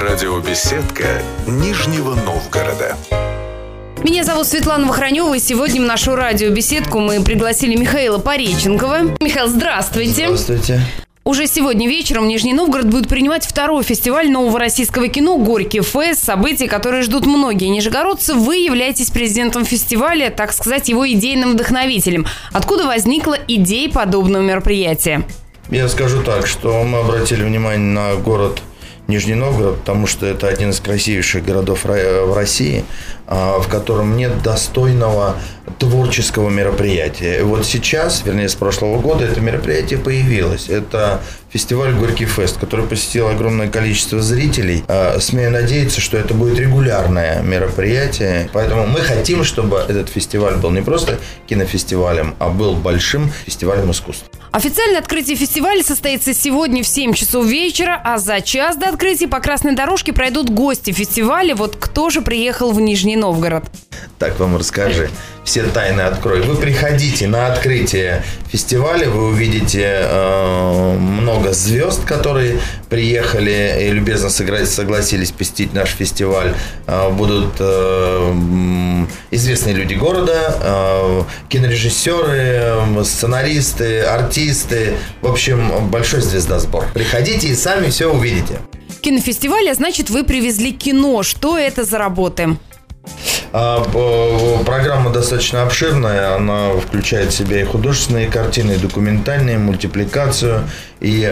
Радиобеседка Нижнего Новгорода. Меня зовут Светлана Вахранева, и сегодня в нашу радиобеседку мы пригласили Михаила Пореченкова. Михаил, здравствуйте. Здравствуйте. Уже сегодня вечером Нижний Новгород будет принимать второй фестиваль нового российского кино «Горький фест». События, которые ждут многие нижегородцы. Вы являетесь президентом фестиваля, так сказать, его идейным вдохновителем. Откуда возникла идея подобного мероприятия? Я скажу так, что мы обратили внимание на город Нижний Новгород, потому что это один из красивейших городов в России, в котором нет достойного творческого мероприятия. И вот сейчас, вернее, с прошлого года это мероприятие появилось. Это фестиваль «Горький фест», который посетил огромное количество зрителей. Смею надеяться, что это будет регулярное мероприятие. Поэтому мы хотим, чтобы этот фестиваль был не просто кинофестивалем, а был большим фестивалем искусств. Официальное открытие фестиваля состоится сегодня в 7 часов вечера, а за час до открытия по красной дорожке пройдут гости фестиваля. Вот кто же приехал в Нижний Новгород? Так вам расскажи. Все тайны открой. Вы приходите на открытие фестиваля, вы увидите много звезд, которые приехали и любезно согласились посетить наш фестиваль. Будут известные люди города, кинорежиссеры, сценаристы, артисты. В общем, большой звездосбор. Приходите и сами все увидите. Кинофестиваль, а значит, вы привезли кино. Что это за работы? Программа достаточно обширная, она включает в себя и художественные картины, и документальные, мультипликацию, и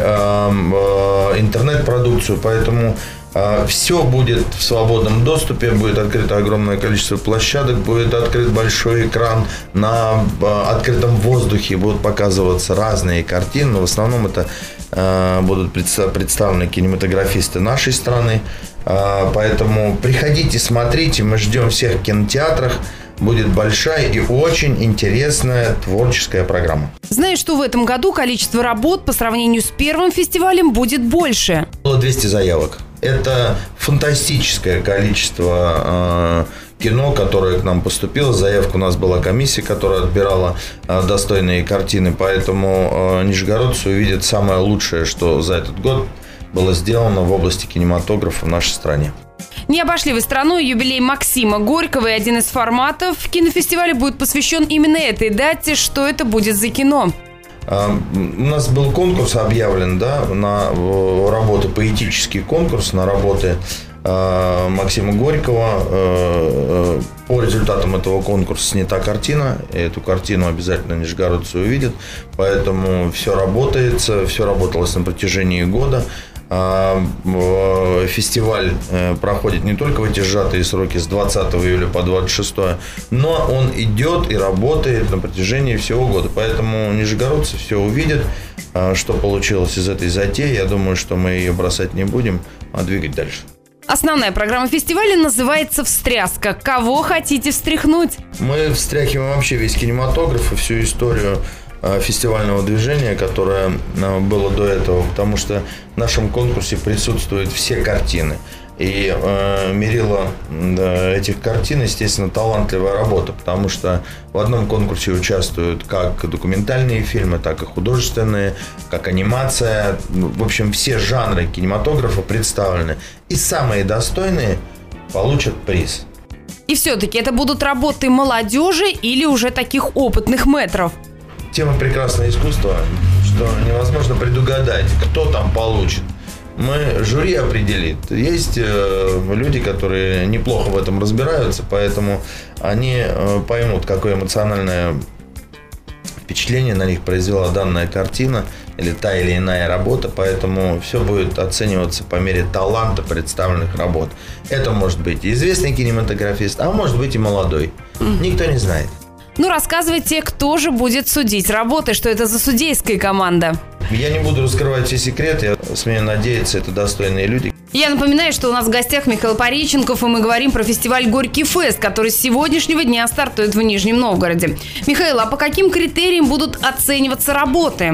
интернет-продукцию, поэтому все будет в свободном доступе, будет открыто огромное количество площадок, будет открыт большой экран, на открытом воздухе будут показываться разные картины, но в основном это будут представлены кинематографисты нашей страны. Поэтому приходите, смотрите, мы ждем всех в кинотеатрах. Будет большая и очень интересная творческая программа. Знаю, что в этом году количество работ по сравнению с первым фестивалем будет больше. Было 200 заявок. Это фантастическое количество кино, которое к нам поступило. Заявка у нас была комиссия, которая отбирала достойные картины. Поэтому нижегородцы увидят самое лучшее, что за этот год было сделано в области кинематографа в нашей стране. Не обошли вы страной юбилей Максима Горького, и один из форматов кинофестиваля будет посвящен именно этой дате. Что это будет за кино? У нас был конкурс объявлен, да, на работы, поэтический конкурс на работы Максима Горького. По результатам этого конкурса снята картина. Эту картину обязательно нижегородцы увидят. Поэтому все работается, все работалось на протяжении года. Фестиваль проходит не только в эти сжатые сроки с 20 июля по 26, но он идет и работает на протяжении всего года. Поэтому нижегородцы все увидят, что получилось из этой затеи. Я думаю, что мы ее бросать не будем, а двигать дальше. Основная программа фестиваля называется «Встряска». Кого хотите встряхнуть? Мы встряхиваем вообще весь кинематограф и всю историю фестивального движения, которое было до этого, потому что в нашем конкурсе присутствуют все картины. И мерило этих картин, естественно, талантливая работа, потому что в одном конкурсе участвуют как документальные фильмы, так и художественные, как анимация. В общем, все жанры кинематографа представлены. И самые достойные получат приз. И все-таки это будут работы молодежи или уже таких опытных мэтров? Тема прекрасное искусство, что невозможно предугадать, кто там получит. Жюри определит. Есть люди, которые неплохо в этом разбираются, поэтому они поймут, какое эмоциональное впечатление на них произвела данная картина или та или иная работа, поэтому все будет оцениваться по мере таланта представленных работ. Это может быть и известный кинематографист, а может быть и молодой. Никто не знает. Ну, рассказывайте, кто же будет судить работы, что это за судейская команда? Я не буду раскрывать все секреты, я смею надеяться, это достойные люди. Я напоминаю, что у нас в гостях Михаил Пореченков, и мы говорим про фестиваль «Горький фест», который с сегодняшнего дня стартует в Нижнем Новгороде. Михаил, а по каким критериям будут оцениваться работы?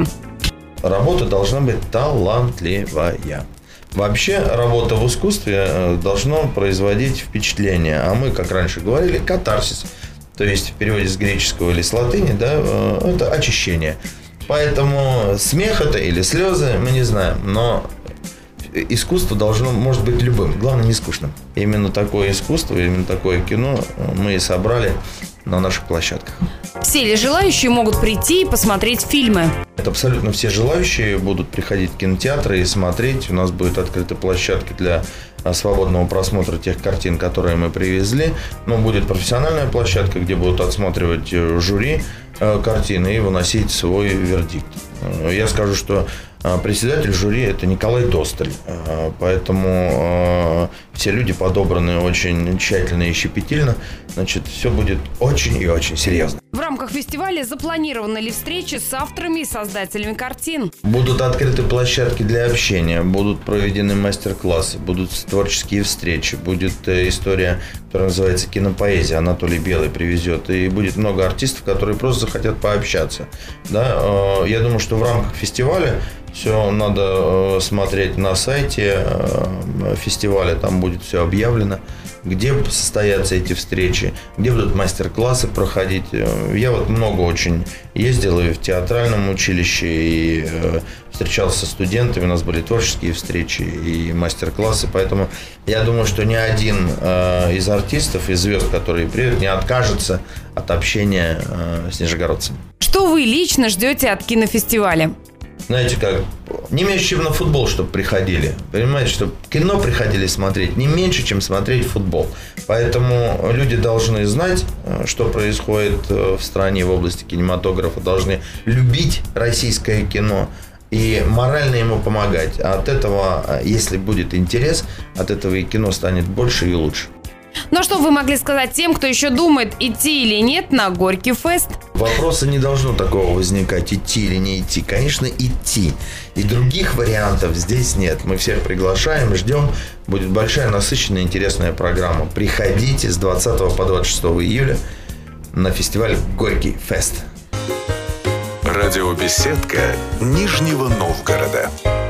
Работа должна быть талантливая. Вообще, работа в искусстве должна производить впечатление, а мы, как раньше говорили, катарсис. То есть в переводе с греческого или с латыни, да, это очищение. Поэтому смех это или слезы, мы не знаем. Но искусство может быть любым, главное не скучным. Именно такое искусство, именно такое кино мы и собрали на наших площадках. Все ли желающие могут прийти и посмотреть фильмы? Это абсолютно все желающие будут приходить в кинотеатры и смотреть. У нас будет открыты площадки для свободного просмотра тех картин, которые мы привезли. Но будет профессиональная площадка, где будут отсматривать жюри картины и выносить свой вердикт. Я скажу, что председатель жюри – это Николай Досталь. Поэтому все люди подобраны очень тщательно и щепетильно. Значит, все будет очень и очень серьезно. В рамках фестиваля запланированы ли встречи с авторами и создателями картин? Будут открыты площадки для общения, будут проведены мастер-классы, будут творческие встречи, будет история, которая называется «Кинопоэзия», Анатолий Белый привезет, и будет много артистов, которые просто захотят пообщаться. Да? Я думаю, что в рамках фестиваля все надо смотреть на сайте фестиваля, там будет все объявлено, где состоятся эти встречи, где будут мастер-классы проходить. Я вот много очень ездил и в театральном училище, и встречался со студентами, у нас были творческие встречи и мастер-классы, поэтому я думаю, что ни один из артистов, из звезд, которые приедут, не откажется от общения с нижегородцами. Что вы лично ждете от кинофестиваля? Знаете как, не меньше, чем на футбол, чтобы приходили. Понимаете, чтобы кино приходили смотреть не меньше, чем смотреть футбол. Поэтому люди должны знать, что происходит в стране в области кинематографа, должны любить российское кино и морально ему помогать. А от этого, если будет интерес, от этого и кино станет больше и лучше. Ну а что вы могли сказать тем, кто еще думает, идти или нет на Горький фест? Вопроса не должно такого возникать, идти или не идти. Конечно, идти. И других вариантов здесь нет. Мы всех приглашаем, ждем. Будет большая, насыщенная, интересная программа. Приходите с 20 по 26 июля на фестиваль Горький фест. Радиобеседка Нижнего Новгорода.